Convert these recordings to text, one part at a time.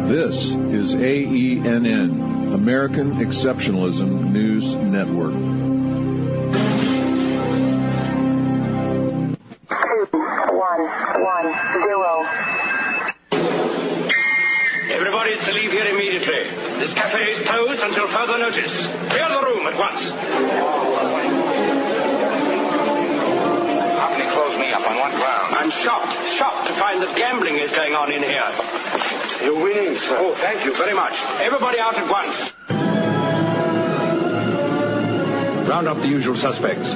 This is AENN, American Exceptionalism News Network. 2110. Everybody is to leave here immediately. This cafe is closed until further notice. Clear the room at once. How can you close me up on what ground? I'm shocked to find that gambling is going on in here. You're winning, sir. Oh, thank you very much. Everybody out at once. Round up the usual suspects.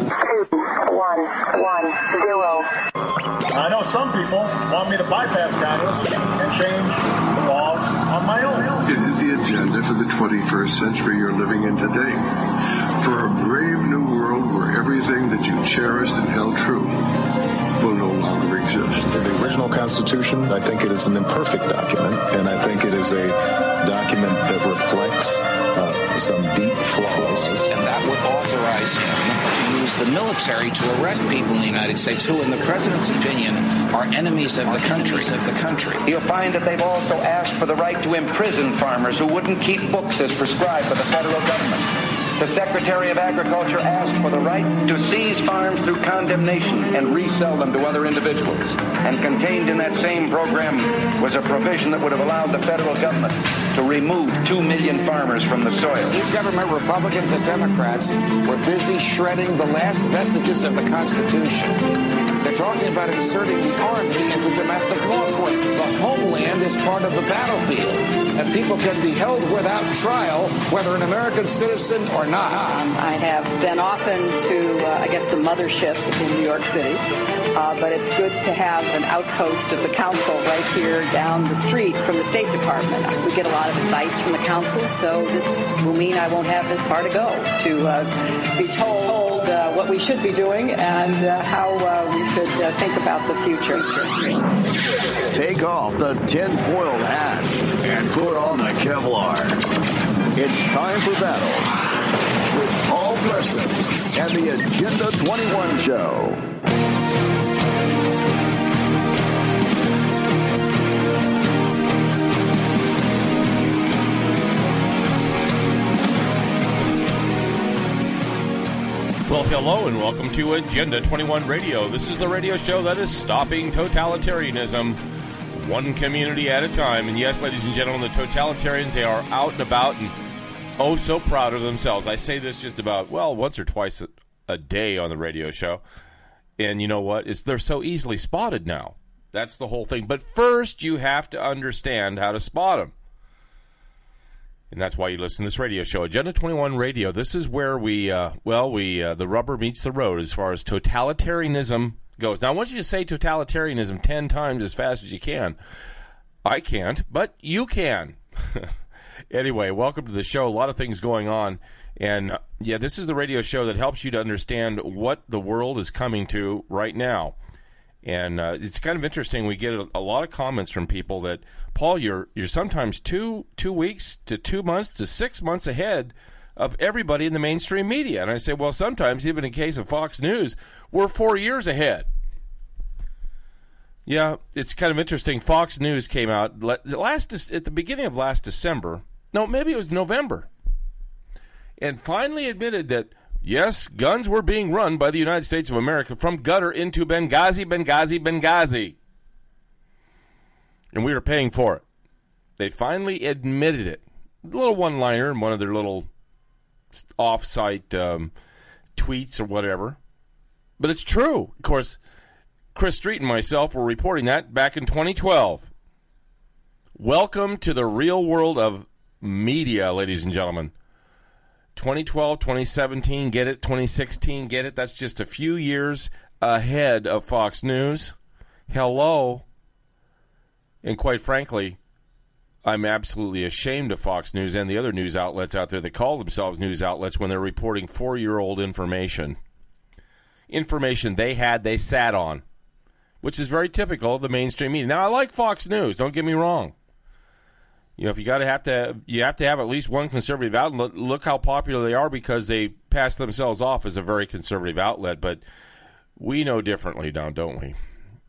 2110. I know some people want me to bypass Congress and change the laws on my own. It is the agenda for the 21st century you're living in today. For a brave new world where everything that you cherished and held true will no longer exist. The original Constitution, I think it is an imperfect document, and I think it is a document that reflects some deep flaws. And that would authorize him to use the military to arrest people in the United States who, in the president's opinion, are enemies of the country. You'll find that they've also asked for the right to imprison farmers who wouldn't keep books as prescribed by the federal government. The Secretary of Agriculture asked for the right to seize farms through condemnation and resell them to other individuals. And contained in that same program was a provision that would have allowed the federal government to remove 2 million farmers from the soil. Each government, Republicans and Democrats, were busy shredding the last vestiges of the Constitution. They're talking about inserting the Army into domestic law enforcement. The homeland is part of the battlefield, and people can be held without trial, whether an American citizen or not. I have been often to, the mothership in New York City, but it's good to have an outpost of the council right here down the street from the State Department. We get a lot of advice from the council, so this will mean I won't have this far to go to be told what we should be doing and how we should think about the future. Take off the tinfoil hat and put on the Kevlar. It's time for battle with Paul Preston and the Agenda 21 Show. Well, hello and welcome to Agenda 21 Radio. This is the radio show that is stopping totalitarianism one community at a time. And yes, ladies and gentlemen, the totalitarians, they are out and about and oh so proud of themselves. I say this just about, once or twice a day on the radio show. And you know what? They're so easily spotted now. That's the whole thing. But first, you have to understand how to spot them. And that's why you listen to this radio show, Agenda 21 Radio. This is where the rubber meets the road as far as totalitarianism goes. Now, I want you to say totalitarianism 10 times as fast as you can. I can't, but you can. Anyway, welcome to the show. A lot of things going on. And, this is the radio show that helps you to understand what the world is coming to right now. And it's kind of interesting. We get a lot of comments from people that, Paul, you're sometimes two weeks to 2 months to 6 months ahead of everybody in the mainstream media. And I say, well, sometimes, even in case of Fox News, we're 4 years ahead. Yeah, it's kind of interesting. Fox News came out at the beginning of last December. No, maybe it was November. And finally admitted that, yes, guns were being run by the United States of America from Qatar into Benghazi. And we were paying for it. They finally admitted it. A little one-liner in one of their little off-site tweets or whatever. But it's true. Of course, Chris Street and myself were reporting that back in 2012. Welcome to the real world of media, ladies and gentlemen. 2012, 2017, get it? 2016, get it? That's just a few years ahead of Fox News. Hello. And quite frankly, I'm absolutely ashamed of Fox News and the other news outlets out there that call themselves news outlets when they're reporting 4-year-old information. Information they sat on, which is very typical of the mainstream media. Now, I like Fox News, don't get me wrong. If you have to have at least one conservative outlet. Look how popular they are because they pass themselves off as a very conservative outlet. But we know differently now, don't we?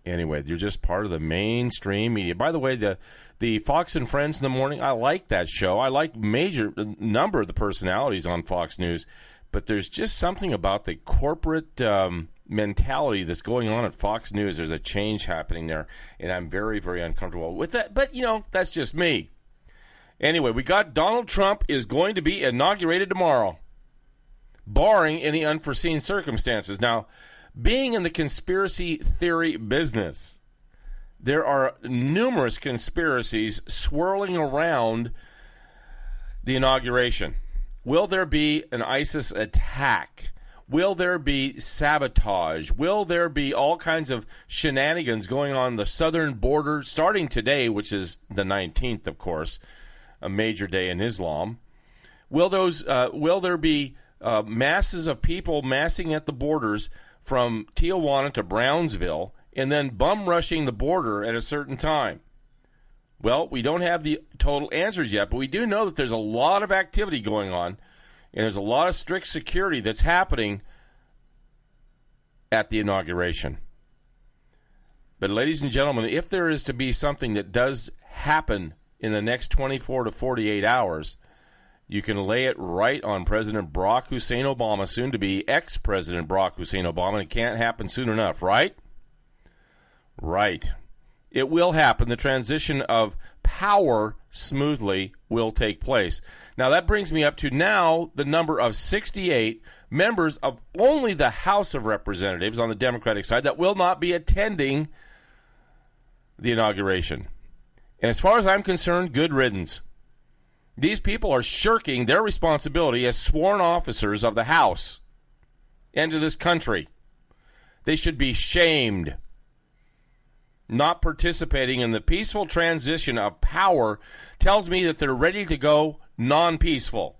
Anyway, they're just part of the mainstream media. By the way, the Fox and Friends in the morning, I like that show. I like number of the personalities on Fox News, but there's just something about the corporate mentality that's going on at Fox News. There's a change happening there, and I'm very, very uncomfortable with that. But, that's just me. Anyway, we got Donald Trump is going to be inaugurated tomorrow, barring any unforeseen circumstances. Now, being in the conspiracy theory business, there are numerous conspiracies swirling around the inauguration. Will there be an ISIS attack? Will there be sabotage? Will there be all kinds of shenanigans going on the southern border starting today, which is the 19th, of course, a major day in Islam? Will there be masses of people massing at the borders from Tijuana to Brownsville and then bum rushing the border at a certain time? Well, we don't have the total answers yet, but we do know that there's a lot of activity going on, and there's a lot of strict security that's happening at the inauguration. But ladies and gentlemen, if there is to be something that does happen in the next 24 to 48 hours, you can lay it right on President Barack Hussein Obama, soon to be ex-President Barack Hussein Obama. It can't happen soon enough, right? Right. It will happen. The transition of power smoothly will take place. Now, that brings me up to now the number of 68 members of only the House of Representatives on the Democratic side that will not be attending the inauguration. And as far as I'm concerned, good riddance. These people are shirking their responsibility as sworn officers of the House and to this country. They should be shamed. Not participating in the peaceful transition of power tells me that they're ready to go non-peaceful.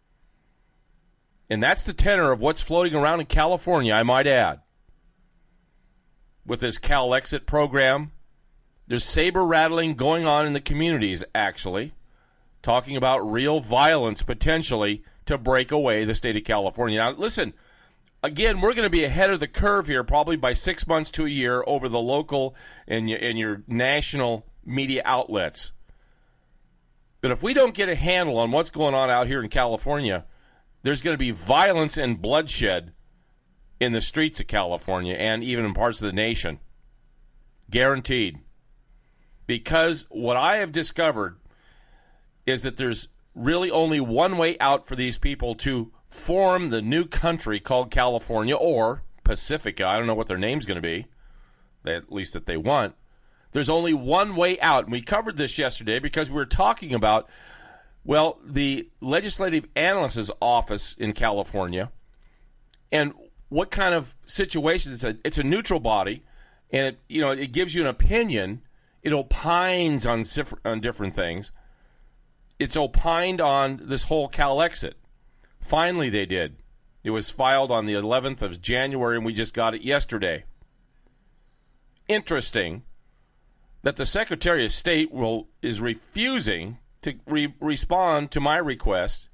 And that's the tenor of what's floating around in California, I might add. With this CalExit program, there's saber rattling going on in the communities, actually, talking about real violence potentially to break away the state of California. Now, listen, again, we're going to be ahead of the curve here probably by 6 months to a year over the local and your national media outlets. But if we don't get a handle on what's going on out here in California, there's going to be violence and bloodshed in the streets of California and even in parts of the nation. Guaranteed. Because what I have discovered is that there's really only one way out for these people to form the new country called California or Pacifica. I don't know what their name's going to be, at least that they want. There's only one way out. And we covered this yesterday because we were talking about, well, the legislative analyst's office in California and what kind of situation. It's a neutral body, and it gives you an opinion. It opines on different things. It's opined on this whole CalExit. Finally, they did. It was filed on the 11th of January, and we just got it yesterday. Interesting that the Secretary of State is refusing to respond to my request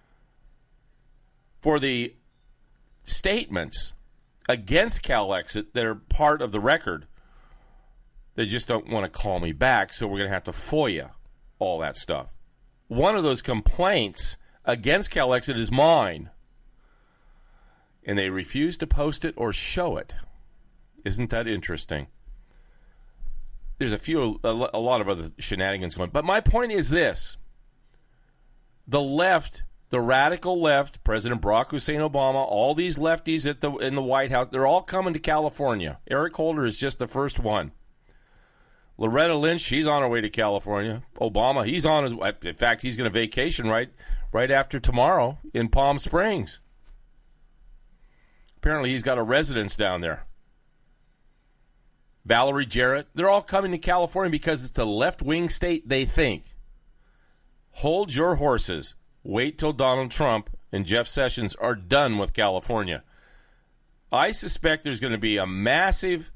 for the statements against CalExit that are part of the record. They just don't want to call me back, so we're going to have to FOIA all that stuff. One of those complaints against CalExit is mine, and they refuse to post it or show it. Isn't that interesting? There's a lot of other shenanigans going on. But my point is this. The left, the radical left, President Barack Hussein Obama, all these lefties in the White House, they're all coming to California. Eric Holder is just the first one. Loretta Lynch, she's on her way to California. Obama, he's on his way. In fact, he's going to vacation right after tomorrow in Palm Springs. Apparently, he's got a residence down there. Valerie Jarrett, they're all coming to California because it's a left-wing state, they think. Hold your horses. Wait till Donald Trump and Jeff Sessions are done with California. I suspect there's going to be a massive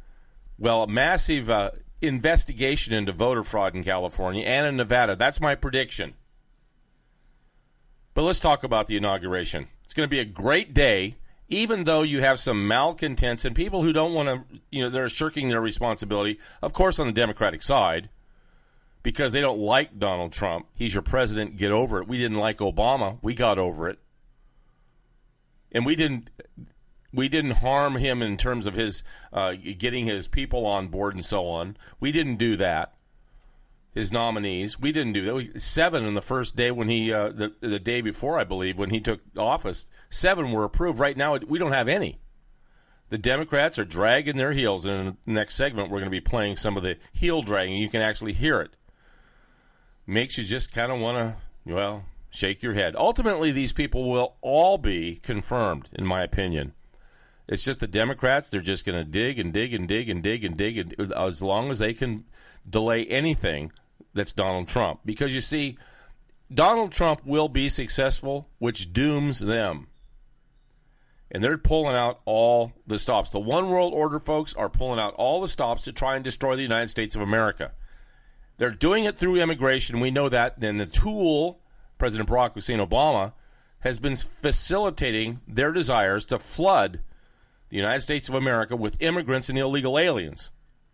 investigation into voter fraud in California and in Nevada. That's my prediction. But let's talk about the inauguration. It's going to be a great day, even though you have some malcontents and people who don't want to, they're shirking their responsibility, of course, on the Democratic side, because they don't like Donald Trump. He's your president. Get over it. We didn't like Obama. We got over it. And we didn't harm him in terms of his getting his people on board and so on. We didn't do that. His nominees, we didn't do that. 7 in the first day when he, the day before, I believe, when he took office, 7 were approved. Right now, we don't have any. The Democrats are dragging their heels. And in the next segment, we're going to be playing some of the heel dragging. You can actually hear it. Makes you just kind of want to, shake your head. Ultimately, these people will all be confirmed, in my opinion. It's just the Democrats, they're just going to dig and dig and dig and dig and dig and, as long as they can delay anything that's Donald Trump. Because you see, Donald Trump will be successful, which dooms them. And they're pulling out all the stops. The One World Order folks are pulling out all the stops to try and destroy the United States of America. They're doing it through immigration. We know that. And the tool, President Barack Hussein Obama, has been facilitating their desires to flood the United States of America with immigrants and illegal aliens.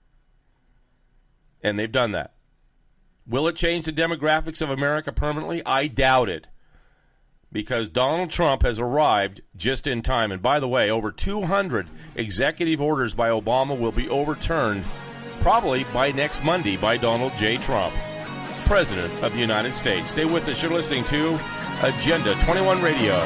And they've done that. Will it change the demographics of America permanently? I doubt it. Because Donald Trump has arrived just in time. And by the way, over 200 executive orders by Obama will be overturned probably by next Monday by Donald J. Trump, President of the United States. Stay with us. You're listening to Agenda 21 Radio.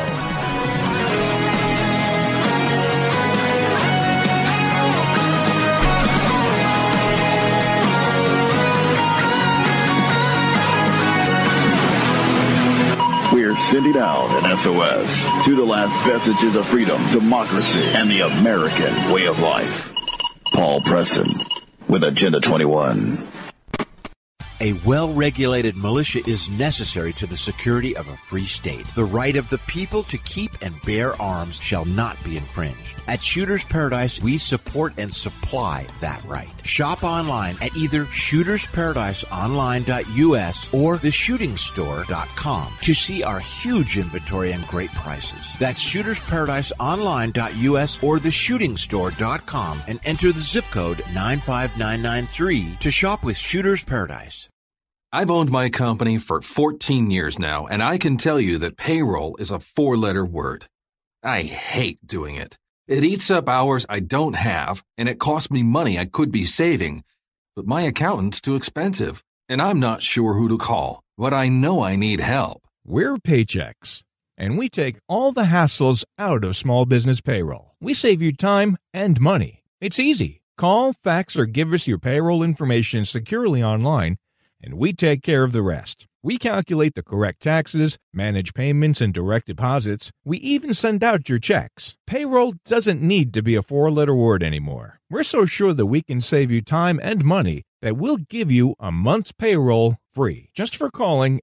We're sending out an SOS to the last vestiges of freedom, democracy, and the American way of life. Paul Preston with Agenda 21. A well-regulated militia is necessary to the security of a free state. The right of the people to keep and bear arms shall not be infringed. At Shooter's Paradise, we support and supply that right. Shop online at either shootersparadiseonline.us or theshootingstore.com to see our huge inventory and great prices. That's shootersparadiseonline.us or theshootingstore.com and enter the zip code 95993 to shop with Shooter's Paradise. I've owned my company for 14 years now, and I can tell you that payroll is a 4-letter word. I hate doing it. It eats up hours I don't have, and it costs me money I could be saving. But my accountant's too expensive, and I'm not sure who to call, but I know I need help. We're Paychex, and we take all the hassles out of small business payroll. We save you time and money. It's easy. Call, fax, or give us your payroll information securely online, and we take care of the rest. We calculate the correct taxes, manage payments and direct deposits. We even send out your checks. Payroll doesn't need to be a 4-letter word anymore. We're so sure that we can save you time and money that we'll give you a month's payroll free. Just for calling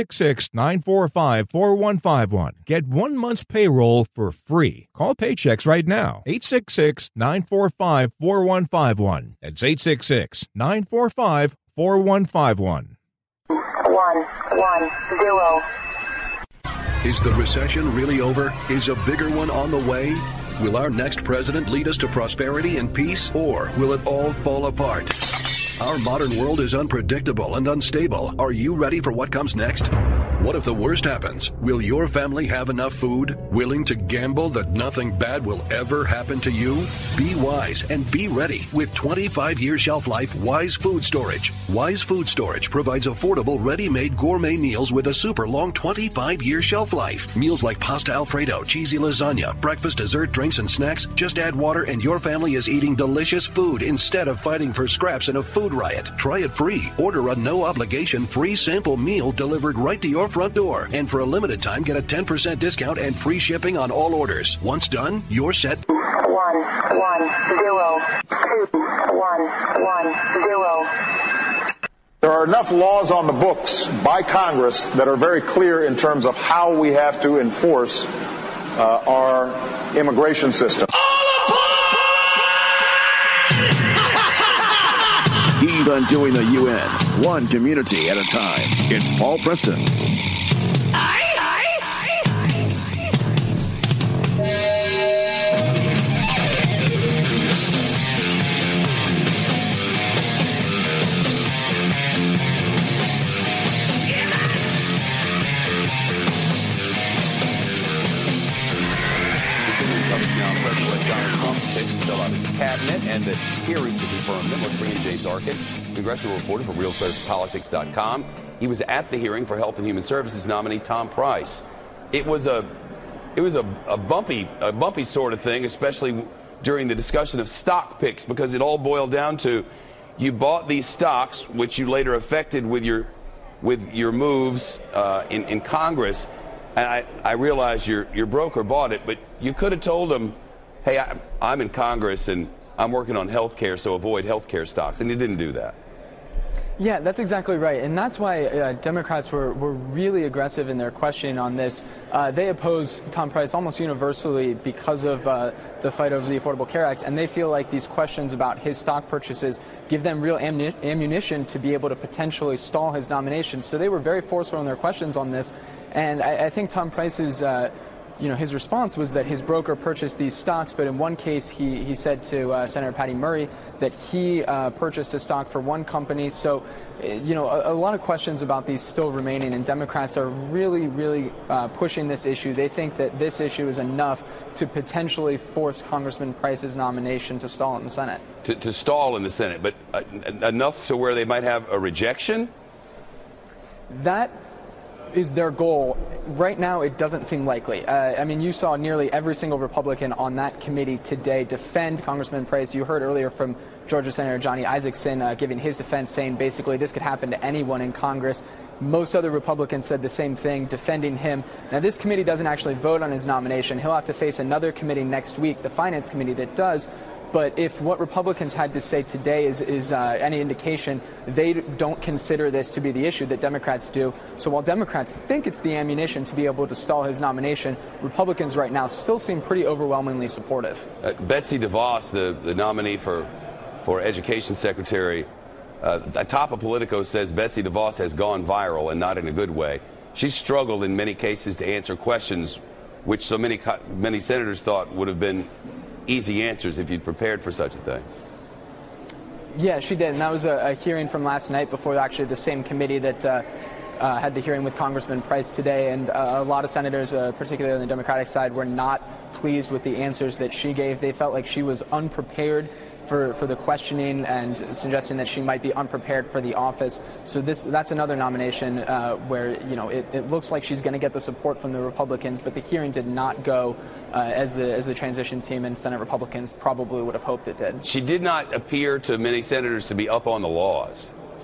866-945-4151. Get 1 month's payroll for free. Call Paychex right now. 866-945-4151. That's 866-945-4151. 110. Is the recession really over? Is a bigger one on the way? Will our next president lead us to prosperity and peace, or will it all fall apart? Our modern world is unpredictable and unstable. Are you ready for what comes next? What if the worst happens? Will your family have enough food? Willing to gamble that nothing bad will ever happen to you? Be wise and be ready with 25-year shelf life Wise Food Storage. Wise Food Storage provides affordable, ready-made gourmet meals with a super long 25-year shelf life. Meals like pasta Alfredo, cheesy lasagna, breakfast, dessert, drinks, and snacks. Just add water and your family is eating delicious food instead of fighting for scraps in a food riot. Try it free. Order a no-obligation free sample meal delivered right to your front door. And for a limited time, get a 10% discount and free shipping on all orders. Once done, you're set. 110. There are enough laws on the books by Congress that are very clear in terms of how we have to enforce our immigration system. He's undoing the UN, one community at a time. It's Paul Preston. the hearing to confirm them. Let's bring in James Arkin, congressional reporter from RealClearPolitics.com. He was at the hearing for Health and Human Services nominee Tom Price. It was a bumpy sort of thing, especially during the discussion of stock picks, because it all boiled down to you bought these stocks, which you later affected with your moves in Congress. And I realize your broker bought it, but you could have told him, hey, I'm in Congress and I'm working on health care, so avoid health care stocks. And you didn't do that. Yeah, that's exactly right. And that's why Democrats were really aggressive in their questioning on this. They oppose Tom Price almost universally because of the fight over the Affordable Care Act. And they feel like these questions about his stock purchases give them real ammunition to be able to potentially stall his nomination. So they were very forceful in their questions on this. And I think Tom Price's his response was that his broker purchased these stocks, but in one case he said to Senator Patty Murray that he purchased a stock for one company. So, a lot of questions about these still remaining, and Democrats are really, really pushing this issue. They think that this issue is enough to potentially force Congressman Price's nomination to stall in the Senate. To stall in the Senate, but enough to where they might have a rejection? That is their goal. Right now, it doesn't seem likely. You saw nearly every single Republican on that committee today defend Congressman Price. You heard earlier from Georgia Senator Johnny Isakson giving his defense, saying basically this could happen to anyone in Congress. Most other Republicans said the same thing, defending him. Now, this committee doesn't actually vote on his nomination. He'll have to face another committee next week, the Finance Committee, that does. But if what Republicans had to say today is any indication, they don't consider this to be the issue that Democrats do. So while Democrats think it's the ammunition to be able to stall his nomination, Republicans right now still seem pretty overwhelmingly supportive. Betsy DeVos, the nominee for Education Secretary, top of Politico says Betsy DeVos has gone viral, and not in a good way. She's struggled in many cases to answer questions which so many senators thought would have been easy answers if you'd prepared for such a thing. Yeah, she did, and that was a hearing from last night before actually the same committee that had the hearing with Congressman Price today, and a lot of senators, particularly on the Democratic side, were not pleased with the answers that she gave. They felt like she was unprepared for the questioning and suggesting that she might be unprepared for the office. So that's another nomination where it looks like she's going to get the support from the Republicans, but the hearing did not go as the transition team and Senate Republicans probably would have hoped it did. She did not appear to many senators to be up on the laws.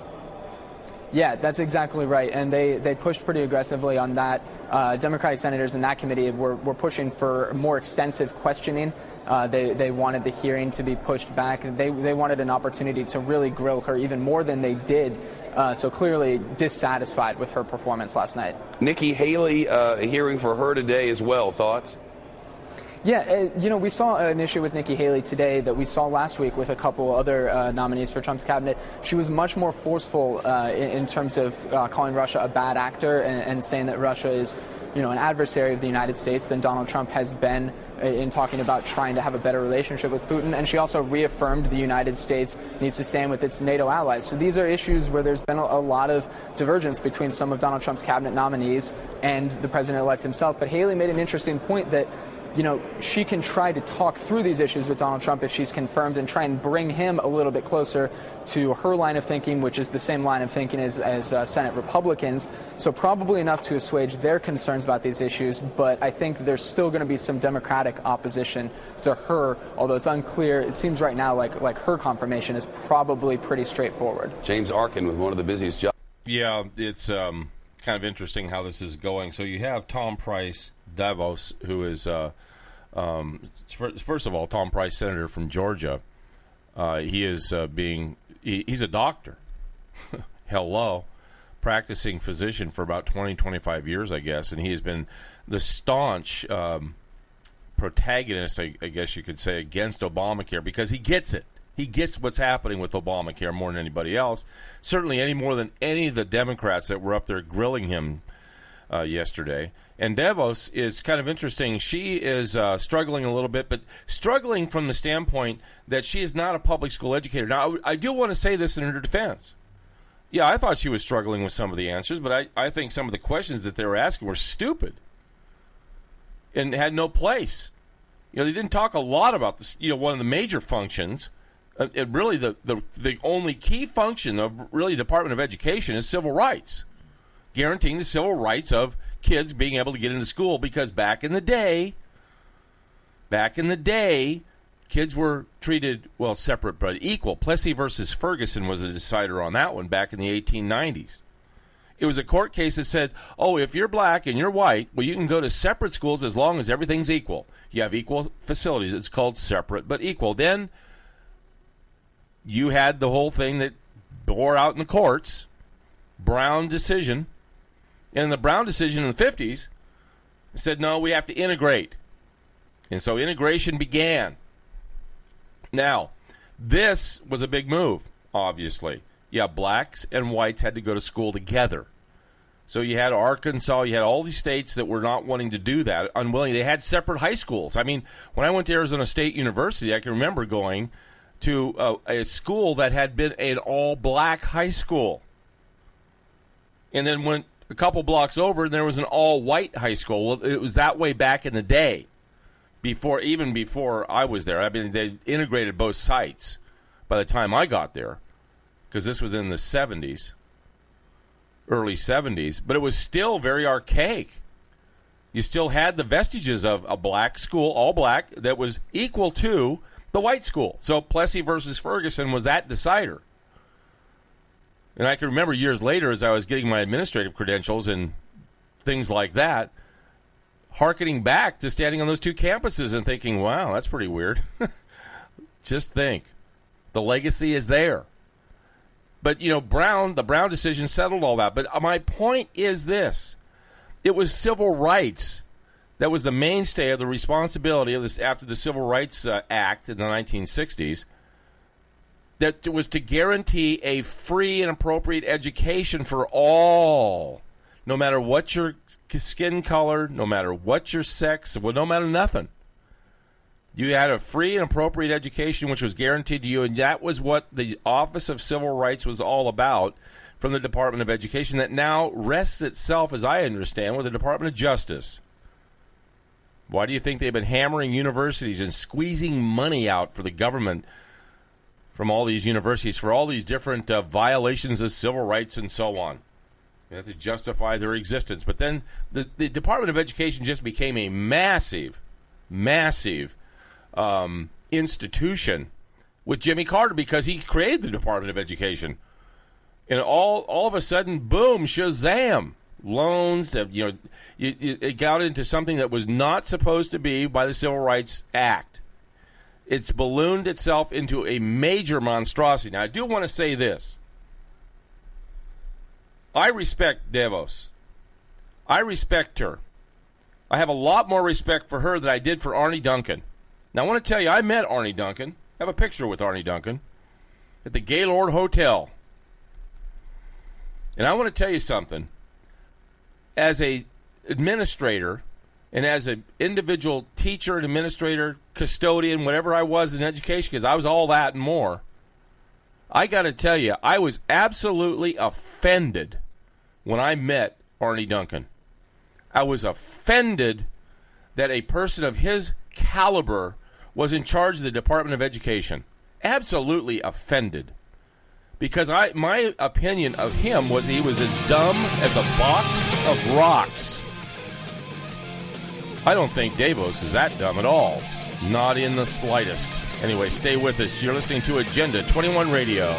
Yeah, that's exactly right, and they pushed pretty aggressively on that. Democratic senators in that committee were pushing for more extensive questioning. They wanted the hearing to be pushed back. They wanted an opportunity to really grill her even more than they did. So clearly dissatisfied with her performance last night. Nikki Haley, a hearing for her today as well. Thoughts? Yeah, we saw an issue with Nikki Haley today that we saw last week with a couple other nominees for Trump's cabinet. She was much more forceful in terms of calling Russia a bad actor and saying that Russia is, an adversary of the United States than Donald Trump has been in talking about trying to have a better relationship with Putin. And she also reaffirmed the United States needs to stand with its NATO allies. So these are issues where there's been a lot of divergence between some of Donald Trump's cabinet nominees and the president-elect himself. But Haley made an interesting point that she can try to talk through these issues with Donald Trump if she's confirmed and try and bring him a little bit closer to her line of thinking, which is the same line of thinking as Senate Republicans. So probably enough to assuage their concerns about these issues, but I think there's still going to be some Democratic opposition to her, although it's unclear. It seems right now like her confirmation is probably pretty straightforward. James Arkin with one of the busiest jobs. Yeah, it's kind of interesting how this is going. So you have Tom Price, Davos, who is, first of all, Tom Price, senator from Georgia. He is he's a doctor. Hello. Practicing physician for about 20, 25 years, I guess, and he has been the staunch protagonist, I guess you could say, against Obamacare because he gets it. He gets what's happening with Obamacare more than anybody else, certainly any more than any of the Democrats that were up there grilling him yesterday. And Davos is kind of interesting. She is struggling a little bit, but struggling from the standpoint that she is not a public school educator. Now, I do want to say this in her defense. Yeah, I thought she was struggling with some of the answers, but I think some of the questions that they were asking were stupid and had no place. They didn't talk a lot about this. One of the major functions Really, the only key function of really Department of Education is civil rights, guaranteeing the civil rights of kids being able to get into school. Because back in the day, kids were treated, well, separate but equal. Plessy versus Ferguson was a decider on that one back in the 1890s. It was a court case that said, oh, if you're black and you're white, well, you can go to separate schools as long as everything's equal. You have equal facilities. It's called separate but equal. Then you had the whole thing that bore out in the courts, Brown decision. And the Brown decision in the 50s said, no, we have to integrate. And so integration began. Now, this was a big move, obviously. Yeah, blacks and whites had to go to school together. So you had Arkansas, you had all these states that were not wanting to do that, unwilling. They had separate high schools. I mean, when I went to Arizona State University, I can remember going to a school that had been an all-black high school. And then went a couple blocks over, and there was an all-white high school. Well, it was that way back in the day, even before I was there. I mean, they integrated both sites by the time I got there, because this was in the 70s, early 70s. But it was still very archaic. You still had the vestiges of a black school, all black, that was equal to the white school. So Plessy versus Ferguson was that decider. And I can remember years later, as I was getting my administrative credentials and things like that, hearkening back to standing on those two campuses and thinking, wow, that's pretty weird. Just think. The legacy is there. But, you know, the Brown decision settled all that. But my point is this. It was civil rights that was the mainstay of the responsibility of this after the Civil Rights Act in the 1960s, that was to guarantee a free and appropriate education for all, no matter what your skin color, no matter what your sex, well, no matter nothing. You had a free and appropriate education which was guaranteed to you, and that was what the Office of Civil Rights was all about from the Department of Education, that now rests itself, as I understand, with the Department of Justice. Why do you think they've been hammering universities and squeezing money out for the government from all these universities for all these different violations of civil rights and so on? They have to justify their existence. But then the Department of Education just became a massive institution with Jimmy Carter, because he created the Department of Education. And all of a sudden, boom, shazam, loans. It got into something that was not supposed to be by the Civil Rights Act. It's ballooned itself into a major monstrosity. Now, I do want to say this. I respect DeVos. I respect her. I have a lot more respect for her than I did for Arne Duncan. Now, I want to tell you, I met Arne Duncan. I have a picture with Arne Duncan at the Gaylord Hotel. And I want to tell you something. As a administrator and as an individual teacher and administrator, custodian, whatever I was in education, because I was all that and more, I got to tell you, I was absolutely offended when I met Arne Duncan. I was offended that a person of his caliber was in charge of the Department of Education. Absolutely offended. Because my opinion of him was he was as dumb as a box of rocks. I don't think DeVos is that dumb at all. Not in the slightest. Anyway, stay with us. You're listening to Agenda 21 Radio.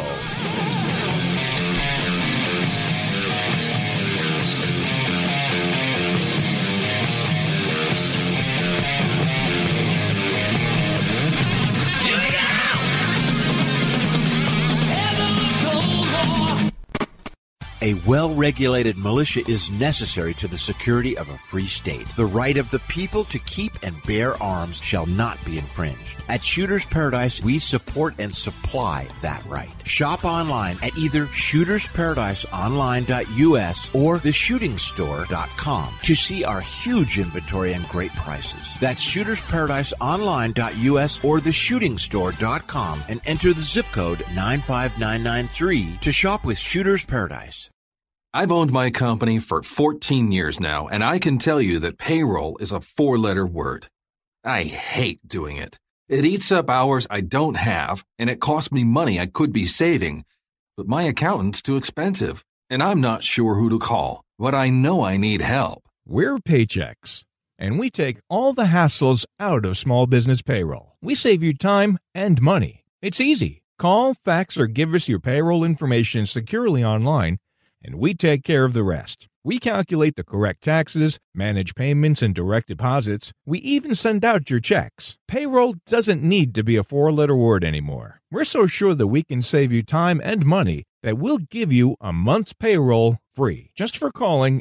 A well-regulated militia is necessary to the security of a free state. The right of the people to keep and bear arms shall not be infringed. At Shooter's Paradise, we support and supply that right. Shop online at either shootersparadiseonline.us or theshootingstore.com to see our huge inventory and great prices. That's shootersparadiseonline.us or theshootingstore.com and enter the zip code 95993 to shop with Shooter's Paradise. I've owned my company for 14 years now, and I can tell you that payroll is a 4-letter word. I hate doing it. It eats up hours I don't have, and it costs me money I could be saving. But my accountant's too expensive, and I'm not sure who to call. But I know I need help. We're Paychex, and we take all the hassles out of small business payroll. We save you time and money. It's easy. Call, fax, or give us your payroll information securely online, and we take care of the rest. We calculate the correct taxes, manage payments and direct deposits. We even send out your checks. Payroll doesn't need to be a four-letter word anymore. We're so sure that we can save you time and money that we'll give you a month's payroll free. Just for calling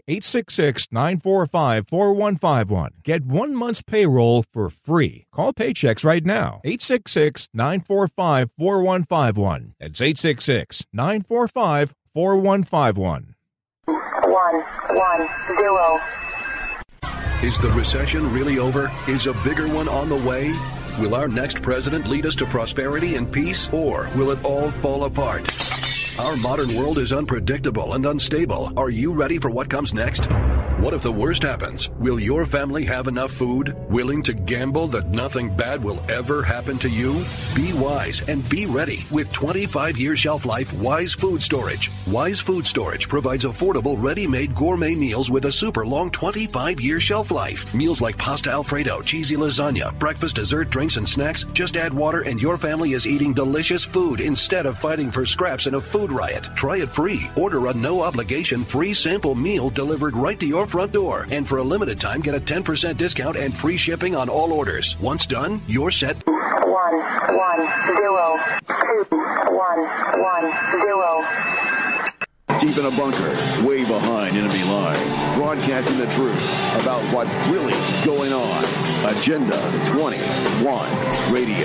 866-945-4151. Get 1 month's payroll for free. Call Paychex right now. 866-945-4151. That's 866-945-4151. 110. Is the recession really over? Is a bigger one on the way? Will our next president lead us to prosperity and peace, or will it all fall apart? Our modern world is unpredictable and unstable. Are you ready for what comes next? What if the worst happens? Will your family have enough food? Willing to gamble that nothing bad will ever happen to you? Be wise and be ready with 25-year shelf life Wise Food Storage. Wise Food Storage provides affordable, ready-made gourmet meals with a super long 25-year shelf life. Meals like pasta Alfredo, cheesy lasagna, breakfast, dessert, drinks, and snacks. Just add water and your family is eating delicious food instead of fighting for scraps in a food riot. Try it free. Order a no-obligation free sample meal delivered right to your front door. And for a limited time, get a 10% discount and free shipping on all orders. Once done, you're set. 110. Deep in a bunker, way behind enemy line, broadcasting the truth about what's really going on. Agenda 21 Radio.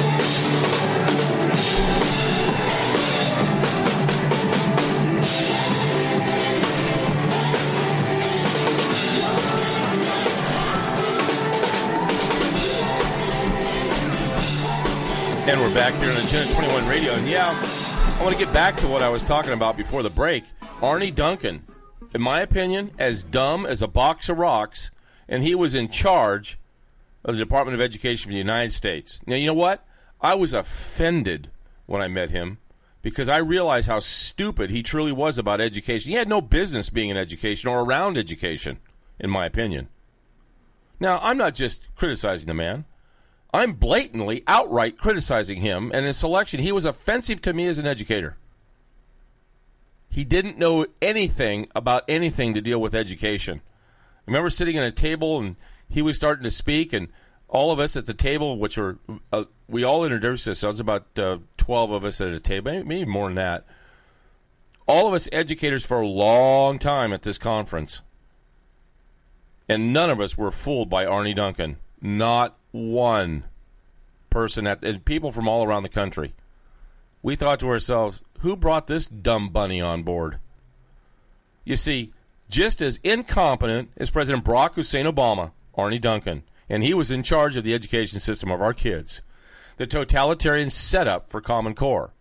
And we're back here on Agenda 21 Radio. And yeah, I want to get back to what I was talking about before the break. Arnie Duncan, in my opinion, as dumb as a box of rocks, and he was in charge of the Department of Education for the United States. Now, you know what? I was offended when I met him because I realized how stupid he truly was about education. He had no business being in education or around education, in my opinion. Now, I'm not just criticizing the man. I'm blatantly, outright criticizing him and his selection. He was offensive to me as an educator. He didn't know anything about anything to deal with education. I remember sitting at a table and he was starting to speak, and all of us at the table, which were, we all introduced ourselves, about 12 of us at a table, maybe more than that. All of us educators for a long time at this conference. And none of us were fooled by Arnie Duncan. Not one person, and people from all around the country. We thought to ourselves, who brought this dumb bunny on board? You see, just as incompetent as President Barack Hussein Obama, Arnie Duncan, and he was in charge of the education system of our kids. The totalitarian setup for Common Core.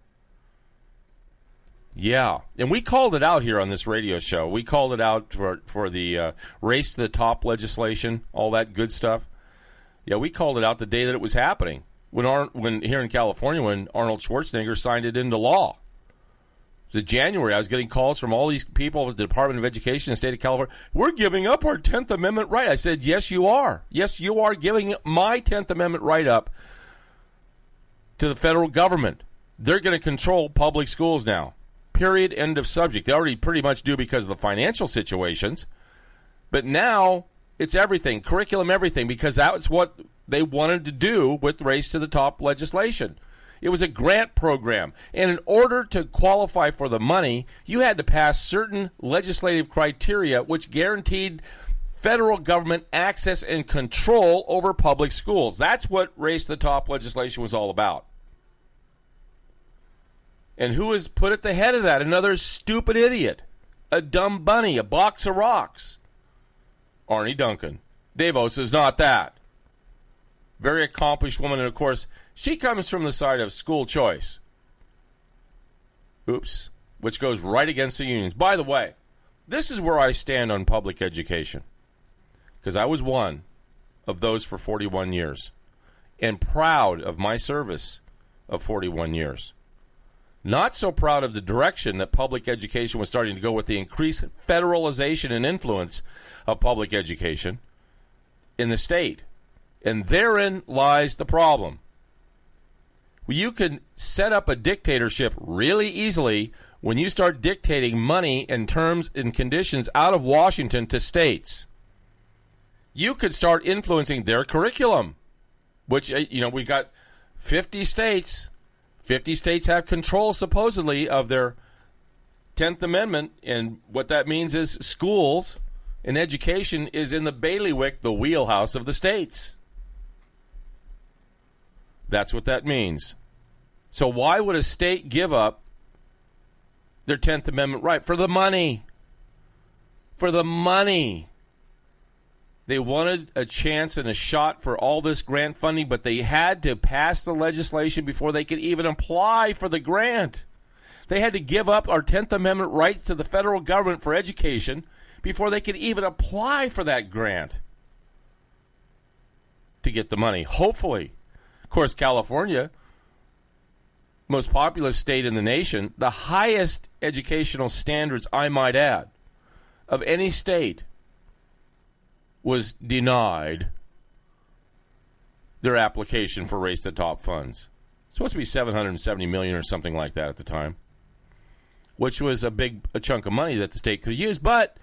Yeah, and we called it out here on this radio show. We called it out for the race to the top legislation, all that good stuff. Yeah, we called it out the day that it was happening. When here in California, when Arnold Schwarzenegger signed it into law. It was in January. I was getting calls from all these people at the Department of Education in the state of California. We're giving up our 10th Amendment right. I said, yes, you are. Yes, you are giving my 10th Amendment right up to the federal government. They're going to control public schools now. Period. End of subject. They already pretty much do because of the financial situations. But now it's everything, curriculum, everything, because that's what they wanted to do with Race to the Top legislation. It was a grant program, and in order to qualify for the money, you had to pass certain legislative criteria which guaranteed federal government access and control over public schools. That's what Race to the Top legislation was all about. And who was put at the head of that? Another stupid idiot, a dumb bunny, a box of rocks. Arnie Duncan. Davos is not that. Very accomplished woman, and of course, she comes from the side of school choice. Oops. Which goes right against the unions. By the way, this is where I stand on public education. Because I was one of those for 41 years. and proud of my service of 41 years. Not so proud of the direction that public education was starting to go with the increased federalization and influence of public education in the state. And therein lies the problem. You can set up a dictatorship really easily when you start dictating money and terms and conditions out of Washington to states. You could start influencing their curriculum, which, we got 50 states. 50 states have control, supposedly, of their 10th Amendment, and what that means is schools and education is in the bailiwick, the wheelhouse of the states. That's what that means. So why would a state give up their 10th Amendment right? For the money. For the money. They wanted a chance and a shot for all this grant funding, but they had to pass the legislation before they could even apply for the grant. They had to give up our 10th Amendment rights to the federal government for education before they could even apply for that grant to get the money. Hopefully. Of course, California, most populous state in the nation, the highest educational standards, I might add, of any state, was denied their application for Race to the Top funds. It's supposed to be $770 million or something like that at the time, which was a chunk of money that the state could use. But,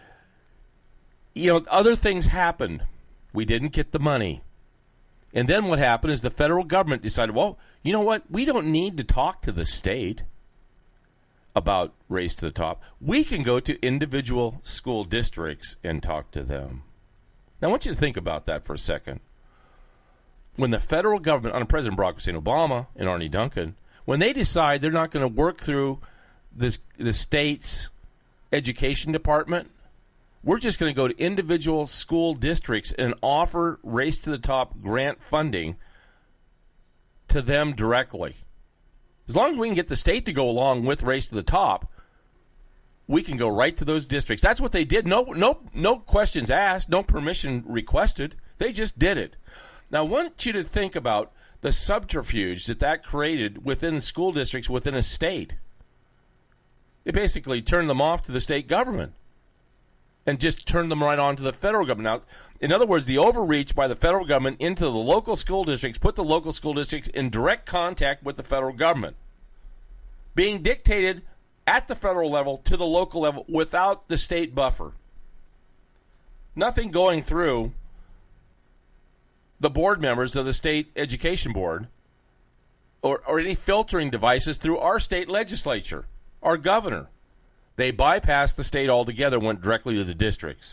other things happened. We didn't get the money. And then what happened is the federal government decided, well, you know what? We don't need to talk to the state about Race to the Top. We can go to individual school districts and talk to them. Now, I want you to think about that for a second. When the federal government, under President Barack Hussein Obama and Arne Duncan, when they decide they're not going to work through the state's education department, we're just going to go to individual school districts and offer Race to the Top grant funding to them directly. As long as we can get the state to go along with Race to the Top, we can go right to those districts. That's what they did. No questions asked, no permission requested. They just did it. Now, I want you to think about the subterfuge that created within the school districts within a state. It basically turned them off to the state government and just turned them right on to the federal government. Now, in other words, the overreach by the federal government into the local school districts put the local school districts in direct contact with the federal government, being dictated at the federal level to the local level without the state buffer. Nothing going through the board members of the state education board or any filtering devices through our state legislature, our governor. They bypassed the state altogether, went directly to the districts.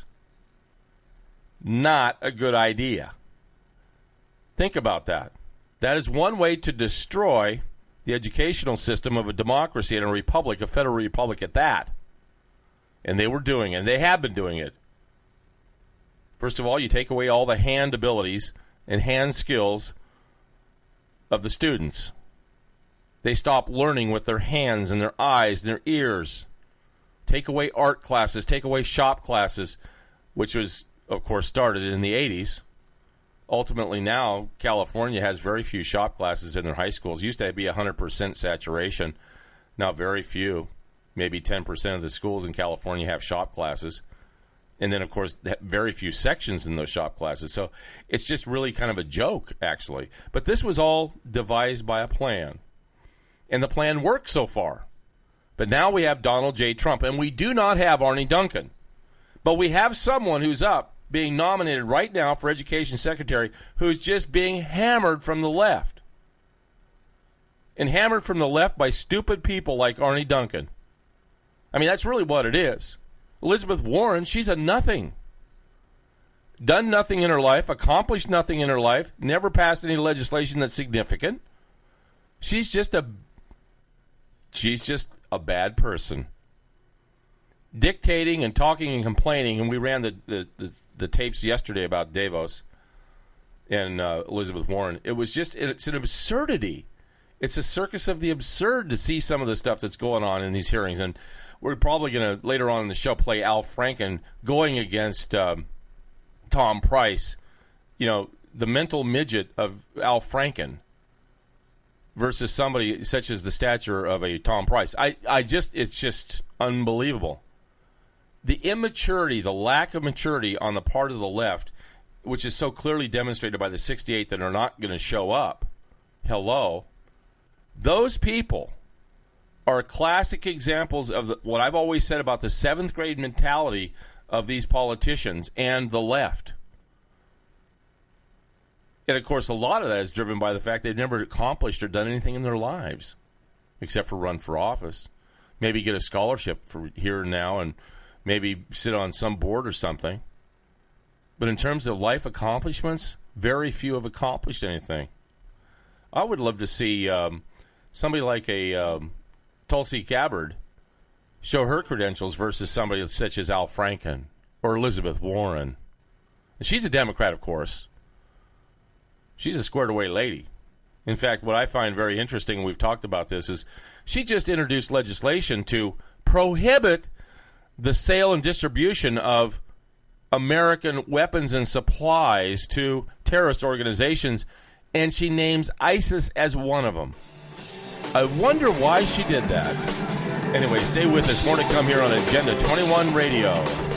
Not a good idea. Think about that. That is one way to destroy the educational system of a democracy and a republic, a federal republic at that. And they were doing it, and they have been doing it. First of all, you take away all the hand abilities and hand skills of the students. They stop learning with their hands and their eyes and their ears. Take away art classes, take away shop classes, which was, of course, started in the 80s. Ultimately now, California has very few shop classes in their high schools. Used to be 100% saturation. Now very few, maybe 10% of the schools in California have shop classes. And then, of course, very few sections in those shop classes. So it's just really kind of a joke, actually. But this was all devised by a plan. And the plan worked so far. But now we have Donald J. Trump, and we do not have Arne Duncan. But we have someone who's up, being nominated right now for Education Secretary, who's just being hammered from the left. And hammered from the left by stupid people like Arne Duncan. I mean, that's really what it is. Elizabeth Warren, she's a nothing. Done nothing in her life, accomplished nothing in her life, never passed any legislation that's significant. She's just a bad person. Dictating and talking and complaining, and we ran the tapes yesterday about Davos and Elizabeth Warren. It's an absurdity. It's a circus of the absurd to see some of the stuff that's going on in these hearings. And we're probably going to, later on in the show, play Al Franken going against Tom Price. You know, the mental midget of Al Franken versus somebody such as the stature of a Tom Price. It's just unbelievable. The immaturity, the lack of maturity on the part of the left, which is so clearly demonstrated by the 68 that are not going to show up. Hello. Those people are classic examples of what I've always said about the seventh grade mentality of these politicians and the left. And, of course, a lot of that is driven by the fact they've never accomplished or done anything in their lives except for run for office. Maybe get a scholarship for here and now and maybe sit on some board or something. But in terms of life accomplishments, very few have accomplished anything. I would love to see somebody like a Tulsi Gabbard show her credentials versus somebody such as Al Franken or Elizabeth Warren. And she's a Democrat, of course. She's a squared-away lady. In fact, what I find very interesting, and we've talked about this, is she just introduced legislation to prohibit the sale and distribution of American weapons and supplies to terrorist organizations, and she names ISIS as one of them. I wonder why she did that. Anyway, stay with us. More to come here on Agenda 21 Radio.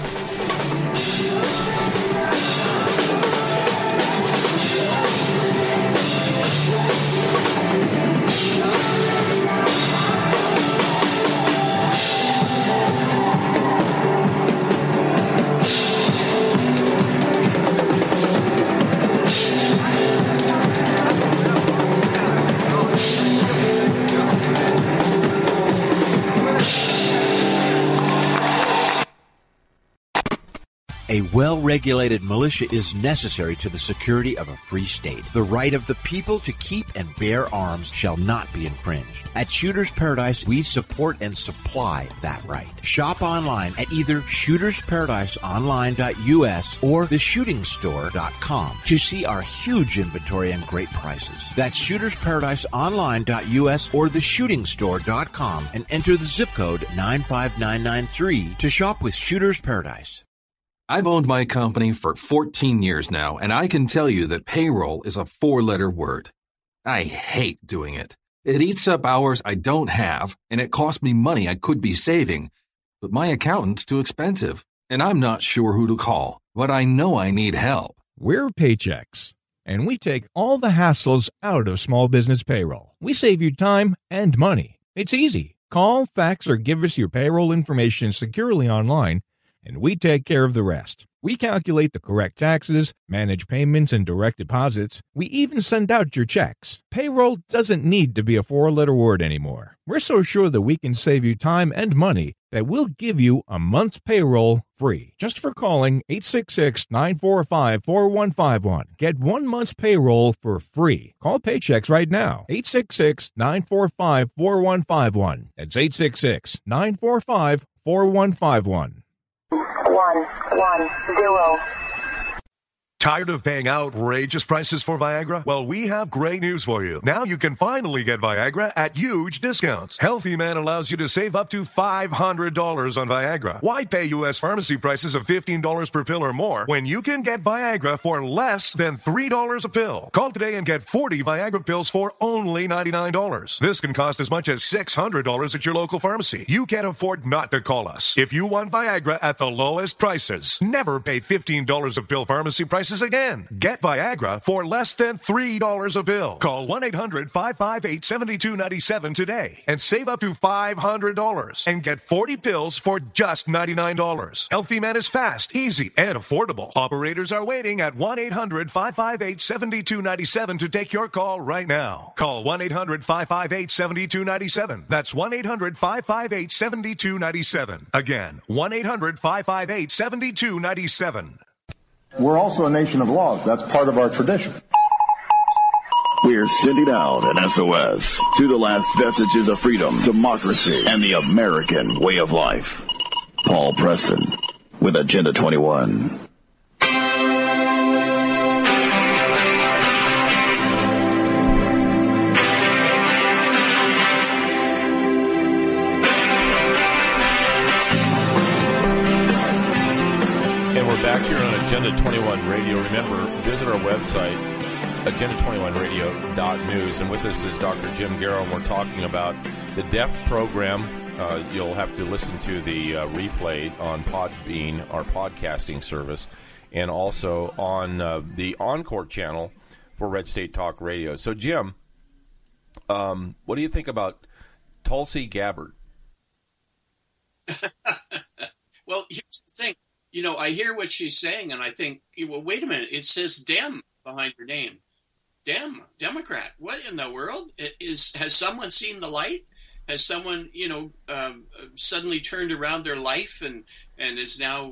A well-regulated militia is necessary to the security of a free state. The right of the people to keep and bear arms shall not be infringed. At Shooters Paradise, we support and supply that right. Shop online at either shootersparadiseonline.us or theshootingstore.com to see our huge inventory and great prices. That's shootersparadiseonline.us or theshootingstore.com and enter the zip code 95993 to shop with Shooters Paradise. I've owned my company for 14 years now, and I can tell you that payroll is a 4-letter word. I hate doing it. It eats up hours I don't have, and it costs me money I could be saving. But my accountant's too expensive, and I'm not sure who to call. But I know I need help. We're Paychex, and we take all the hassles out of small business payroll. We save you time and money. It's easy. Call, fax, or give us your payroll information securely online, and we take care of the rest. We calculate the correct taxes, manage payments and direct deposits. We even send out your checks. Payroll doesn't need to be a 4-letter word anymore. We're so sure that we can save you time and money that we'll give you a month's payroll free just for calling 866-945-4151. Get 1 month's payroll for free. Call Paychex right now. 866-945-4151. That's 866-945-4151. 110. Tired of paying outrageous prices for Viagra? Well, we have great news for you. Now you can finally get Viagra at huge discounts. Healthy Man allows you to save up to $500 on Viagra. Why pay U.S. pharmacy prices of $15 per pill or more when you can get Viagra for less than $3 a pill? Call today and get 40 Viagra pills for only $99. This can cost as much as $600 at your local pharmacy. You can't afford not to call us. If you want Viagra at the lowest prices, never pay $15 a pill pharmacy prices again. Get Viagra for less than $3 a pill. Call 1-800-558-7297 today and save up to $500 and get 40 pills for just $99. Healthy Man is fast, easy, and affordable. Operators are waiting at 1-800-558-7297 to take your call right now. Call 1-800-558-7297. That's 1-800-558-7297. Again, 1-800-558-7297. We're also a nation of laws. That's part of our tradition. We're sending out an SOS to the last vestiges of freedom, democracy, and the American way of life. Paul Preston with Agenda 21. we're back here on Agenda 21 Radio. Remember, visit our website, agenda21radio.news. And with us is Dr. Jim Garrow, and we're talking about the DEAF program. You'll have to listen to the replay on Podbean, our podcasting service, and also on the Encore channel for Red State Talk Radio. So, Jim, what do you think about Tulsi Gabbard? Well, here's the thing. You know, I hear what she's saying, and I think, well, wait a minute. It says Dem behind her name. Democrat. What in the world? Has someone seen the light? Has someone, suddenly turned around their life and is now,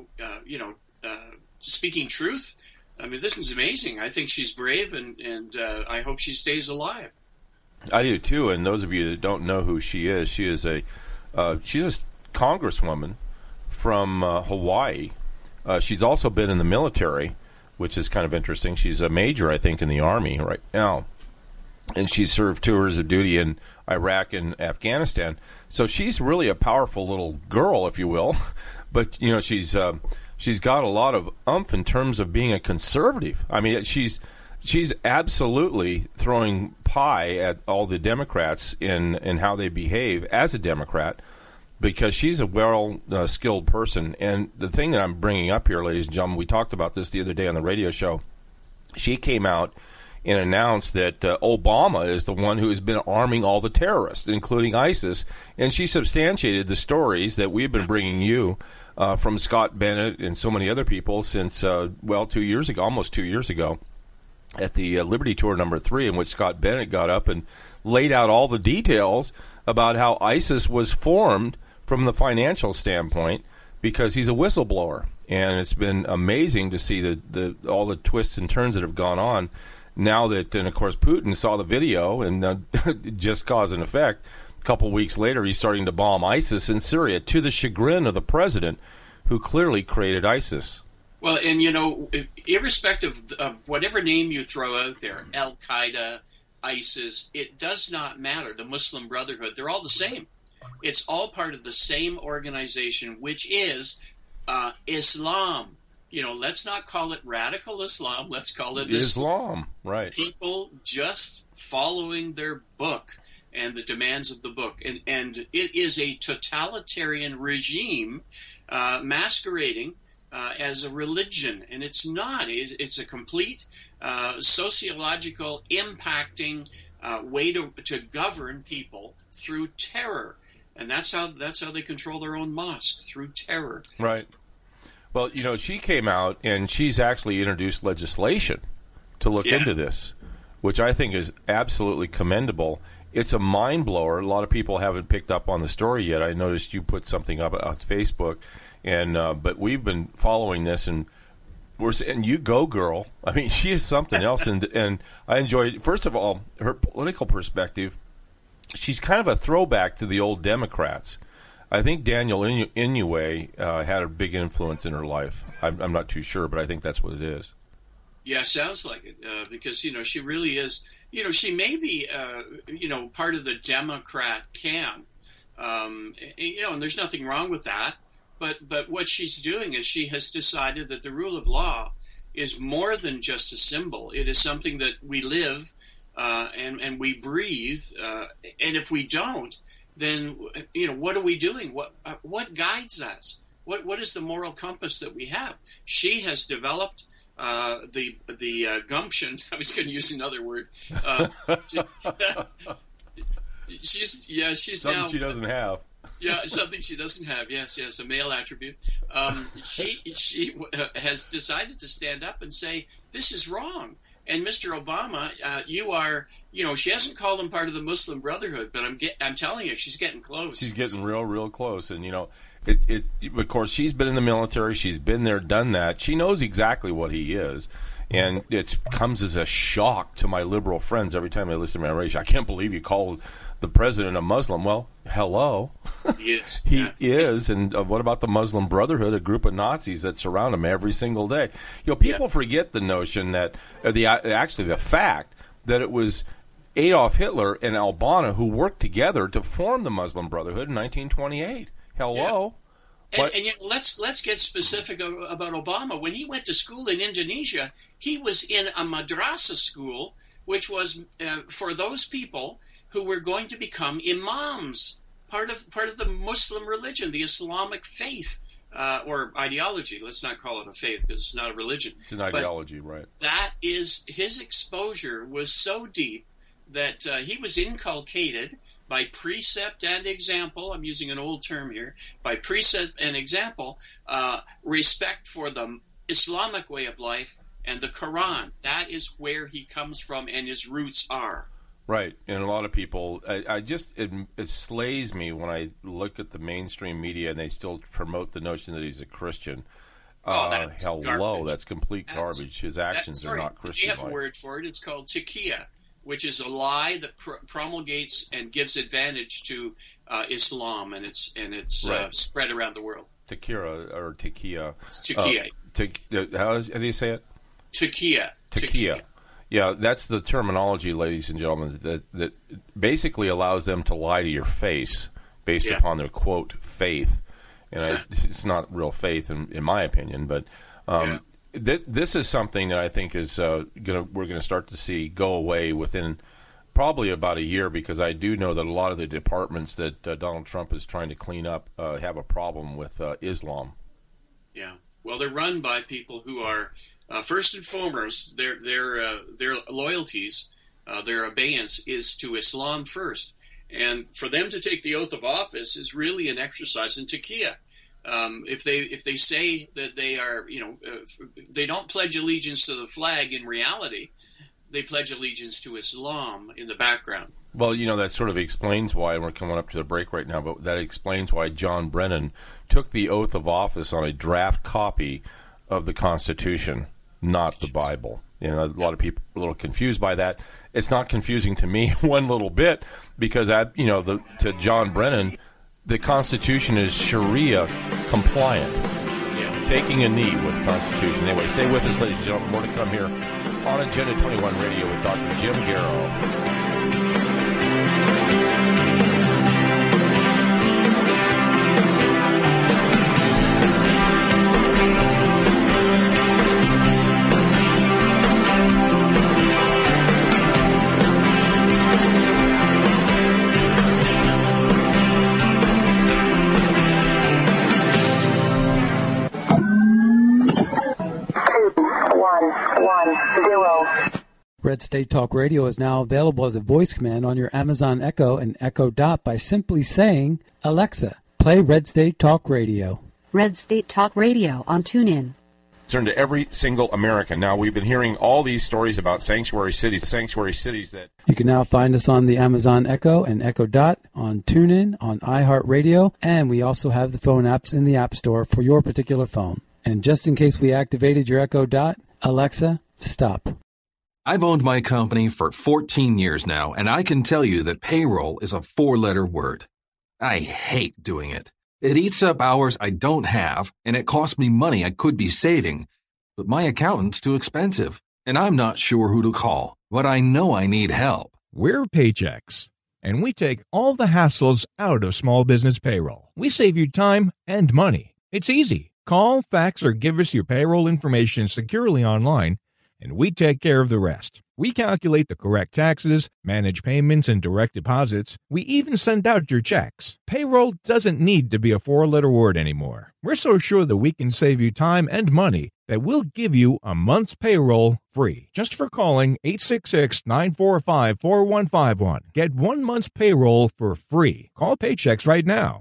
speaking truth? I mean, this is amazing. I think she's brave, and I hope she stays alive. I do too. And those of you that don't know who she is she's a congresswoman from Hawaii. She's also been in the military, which is kind of interesting. She's a major, I think, in the Army right now. And she served tours of duty in Iraq and Afghanistan. So she's really a powerful little girl, if you will. But, she's got a lot of oomph in terms of being a conservative. I mean, she's absolutely throwing pie at all the Democrats in how they behave as a Democrat, because she's a well-skilled person. And the thing that I'm bringing up here, ladies and gentlemen, we talked about this the other day on the radio show. She came out and announced that Obama is the one who has been arming all the terrorists, including ISIS. And she substantiated the stories that we've been bringing you from Scott Bennett and so many other people since, 2 years ago, almost 2 years ago, at the Liberty Tour number 3, in which Scott Bennett got up and laid out all the details about how ISIS was formed from the financial standpoint, because he's a whistleblower. And it's been amazing to see all the twists and turns that have gone on now that, and of course, Putin saw the video and just cause and effect. A couple weeks later, he's starting to bomb ISIS in Syria, to the chagrin of the president, who clearly created ISIS. Well, and, irrespective of whatever name you throw out there, Al-Qaeda, ISIS, it does not matter. The Muslim Brotherhood, they're all the same. It's all part of the same organization, which is Islam. Let's not call it radical Islam. Let's call it Islam. Right. People just following their book and the demands of the book. And it is a totalitarian regime masquerading as a religion. And it's not. It's a complete sociological impacting way to govern people through terror. And that's how they control their own mosques, through terror. Right. Well, she came out and she's actually introduced legislation to look into this, which I think is absolutely commendable. It's a mind blower. A lot of people haven't picked up on the story yet. I noticed you put something up on Facebook, and but we've been following this, and we're saying, you go, girl. I mean, she is something else, and I enjoy, first of all, her political perspective. She's kind of a throwback to the old Democrats. I think Daniel Inouye had a big influence in her life. I'm not too sure, but I think that's what it is. Yeah, sounds like it, because, she really is, she may be, part of the Democrat camp, and there's nothing wrong with that. But what she's doing is she has decided that the rule of law is more than just a symbol. It is something that we live and we breathe, and if we don't, then what are we doing? What guides us? What is the moral compass that we have? She has developed the gumption. I was going to use another word. She's something now, she doesn't have. Yeah, something she doesn't have. Yes, a male attribute. She has decided to stand up and say, this is wrong. And Mr. Obama, you are, she hasn't called him part of the Muslim Brotherhood, but I'm telling you, she's getting close. She's getting real close. And, of course, she's been in the military. She's been there, done that. She knows exactly what he is. And it comes as a shock to my liberal friends every time they listen to my radio. I can't believe you called the president a Muslim. Well, hello. He is. He is. And what about the Muslim Brotherhood, a group of Nazis that surround him every single day? People forget the notion that, the fact that it was Adolf Hitler and al-Banna who worked together to form the Muslim Brotherhood in 1928. Hello. And let's get specific about Obama. When he went to school in Indonesia, he was in a madrasah school, which was for those people who were going to become imams, part of the Muslim religion, the Islamic faith. Or ideology. Let's not call it a faith because it's not a religion. It's an ideology, right? That is, his exposure was so deep that he was inculcated by precept and example. I'm using an old term here. By precept and example, respect for the Islamic way of life and the Quran. That is where he comes from and his roots are. Right, and a lot of people, it slays me when I look at the mainstream media and they still promote the notion that he's a Christian. That's hello, garbage. That's complete garbage. His actions are not Christian. We have a word for it. It's called taqiyya, which is a lie that promulgates and gives advantage to Islam, and it's right. Spread around the world. Taqiyya. It's taqiyya. How do you say it? Taqiyya. Taqiyya. Yeah, that's the terminology, ladies and gentlemen, that basically allows them to lie to your face based upon their, quote, faith. And it's not real faith, in my opinion. But this is something that I think is we're going to start to see go away within probably about a year, because I do know that a lot of the departments that Donald Trump is trying to clean up have a problem with Islam. Yeah. Well, they're run by people who are... first and foremost, their loyalties, their abeyance is to Islam first, and for them to take the oath of office is really an exercise in taqiyya. If they say that they are, they don't pledge allegiance to the flag in reality, they pledge allegiance to Islam in the background. Well, that sort of explains why, we're coming up to the break right now, but that explains why John Brennan took the oath of office on a draft copy of the Constitution, not the Bible. A lot of people are a little confused by that. It's not confusing to me one little bit, because to John Brennan, the Constitution is Sharia compliant. Yeah. Taking a knee with the Constitution. Anyway, stay with us, ladies and gentlemen. More to come here on Agenda 21 Radio with Dr. Jim Garrow. Red State Talk Radio is now available as a voice command on your Amazon Echo and Echo Dot by simply saying, Alexa, play Red State Talk Radio. Red State Talk Radio on TuneIn. Turn to every single American. Now, we've been hearing all these stories about sanctuary cities that... You can now find us on the Amazon Echo and Echo Dot, on TuneIn, on iHeartRadio, and we also have the phone apps in the App Store for your particular phone. And just in case we activated your Echo Dot, Alexa, stop. I've owned my company for 14 years now, and I can tell you that payroll is a 4-letter word. I hate doing it. It eats up hours I don't have, and it costs me money I could be saving. But my accountant's too expensive, and I'm not sure who to call, but I know I need help. We're Paychex, and we take all the hassles out of small business payroll. We save you time and money. It's easy. Call, fax, or give us your payroll information securely online, and we take care of the rest. We calculate the correct taxes, manage payments and direct deposits. We even send out your checks. Payroll doesn't need to be a 4-letter word anymore. We're so sure that we can save you time and money that we'll give you a month's payroll free just for calling 866-945-4151. Get 1 month's payroll for free. Call Paychex right now.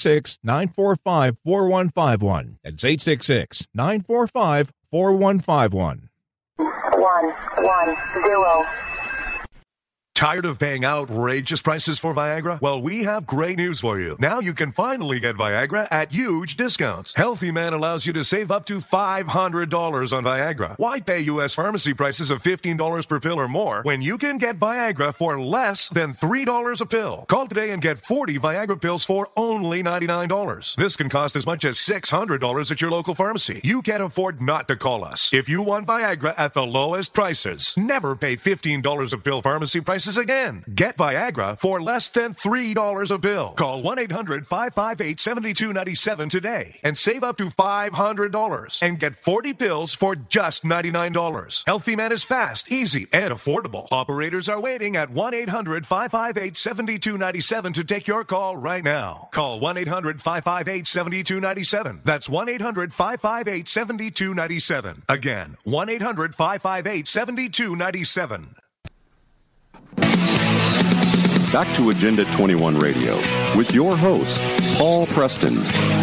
866-945-4151. That's 866-945-4151. 110. Tired of paying outrageous prices for Viagra? Well, we have great news for you. Now you can finally get Viagra at huge discounts. Healthy Man allows you to save up to $500 on Viagra. Why pay U.S. pharmacy prices of $15 per pill or more when you can get Viagra for less than $3 a pill? Call today and get 40 Viagra pills for only $99. This can cost as much as $600 at your local pharmacy. You can't afford not to call us. If you want Viagra at the lowest prices, never pay $15 a pill pharmacy prices prices again. Get Viagra for less than $3 a pill. Call 1-800-558-7297 today and save up to $500 and get 40 pills for just $99. Healthy Man is fast, easy, and affordable. Operators are waiting at 1-800-558-7297 to take your call right now. Call 1-800-558-7297. That's 1-800-558-7297. Again, 1-800-558-7297. Back to Agenda 21 Radio with your host, Paul Preston.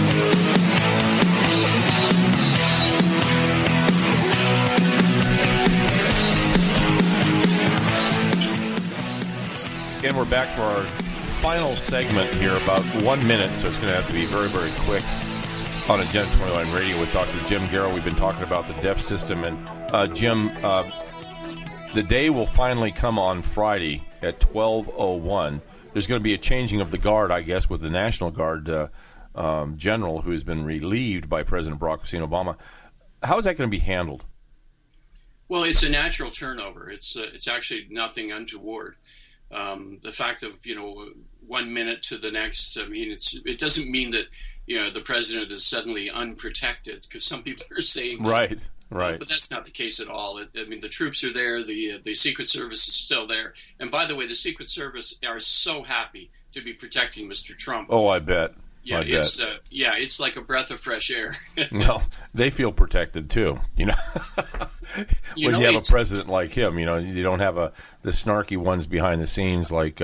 Again, we're back for our final segment here, about 1 minute, so it's going to have to be very, very quick on Agenda 21 Radio with Dr. Jim Garrow. We've been talking about the DEF system, and Jim, the day will finally come on Friday at 12:01. There's going to be a changing of the guard, I guess, with the National Guard general who has been relieved by President Barack Hussein Obama. How is that going to be handled? Well, it's a natural turnover. It's actually nothing untoward. The fact of 1 minute to the next, I mean, it doesn't mean that the president is suddenly unprotected, because some people are saying that. Right. But that's not the case at all. I mean, the troops are there. The Secret Service is still there. And by the way, the Secret Service are so happy to be protecting Mr. Trump. Oh, I bet. Yeah, it's like a breath of fresh air. Well, they feel protected too. When you have a president like him, you don't have the snarky ones behind the scenes like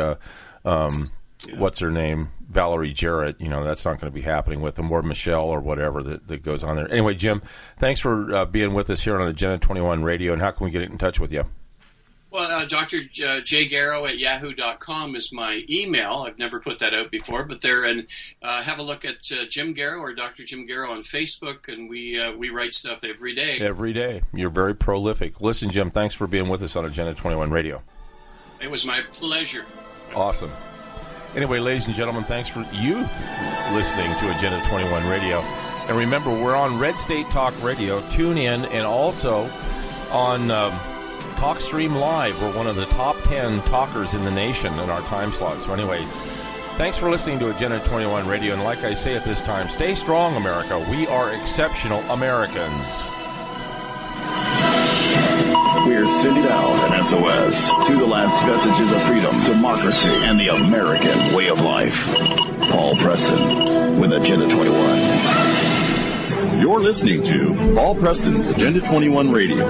what's her name, Valerie Jarrett. That's not going to be happening with them, or Michelle, or whatever that goes on there. Anyway, Jim, thanks for being with us here on Agenda 21 Radio. And how can we get in touch with you? Well, Dr. J. Garrow at yahoo.com is my email. I've never put that out before, but there, and have a look at Jim Garrow or Dr. Jim Garrow on Facebook, and we write stuff every day. Every day. You're very prolific. Listen, Jim, thanks for being with us on Agenda 21 Radio. It was my pleasure. Awesome. Anyway, ladies and gentlemen, thanks for you listening to Agenda 21 Radio. And remember, we're on Red State Talk Radio. Tune in, and also on TalkStream Live. We're one of the top 10 talkers in the nation in our time slot. So anyway, thanks for listening to Agenda 21 Radio. And like I say at this time, stay strong, America. We are exceptional Americans. We're sending out an SOS to the last vestiges of freedom, democracy, and the American way of life. Paul Preston with Agenda 21. You're listening to Paul Preston's Agenda 21 Radio.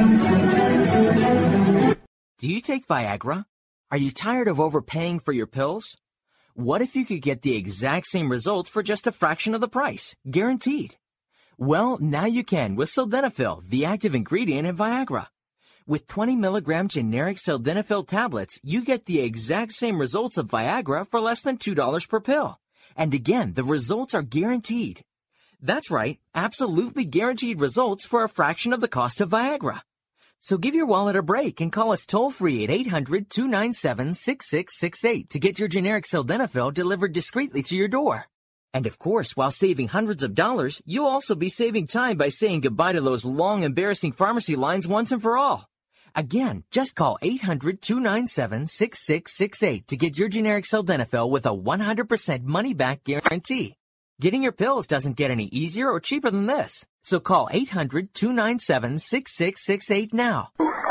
Do you take Viagra? Are you tired of overpaying for your pills? What if you could get the exact same results for just a fraction of the price? Guaranteed. Well, now you can with Sildenafil, the active ingredient in Viagra. With 20 milligram generic Sildenafil tablets, you get the exact same results of Viagra for less than $2 per pill. And again, the results are guaranteed. That's right, absolutely guaranteed results for a fraction of the cost of Viagra. So give your wallet a break and call us toll-free at 800-297-6668 to get your generic Sildenafil delivered discreetly to your door. And of course, while saving hundreds of dollars, you'll also be saving time by saying goodbye to those long, embarrassing pharmacy lines once and for all. Again, just call 800-297-6668 to get your generic Sildenafil with a 100% money-back guarantee. Getting your pills doesn't get any easier or cheaper than this. So call 800-297-6668 now.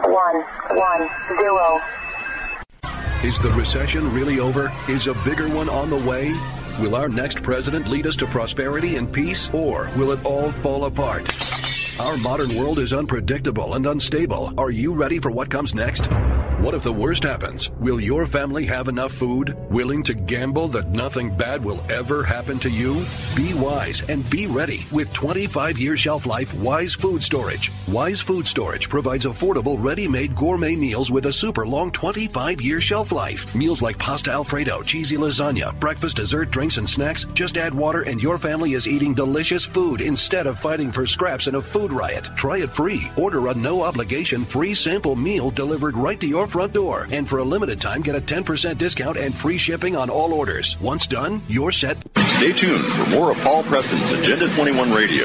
110. Is the recession really over? Is a bigger one on the way? Will our next president lead us to prosperity and peace, or will it all fall apart? Our modern world is unpredictable and unstable. Are you ready for what comes next? What if the worst happens? Will your family have enough food? Willing to gamble that nothing bad will ever happen to you? Be wise and be ready with 25-year shelf life Wise Food Storage. Wise Food Storage provides affordable, ready-made gourmet meals with a super long 25-year shelf life. Meals like pasta Alfredo, cheesy lasagna, breakfast, dessert, drinks, and snacks. Just add water and your family is eating delicious food instead of fighting for scraps in a food riot. Try it free. Order a no-obligation free sample meal delivered right to your front door. And for a limited time, get a 10% discount and free shipping on all orders. Once done, you're set. Stay tuned for more of Paul Preston's Agenda 21 Radio.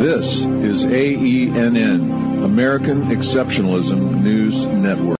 This is AENN, American Exceptionalism News Network.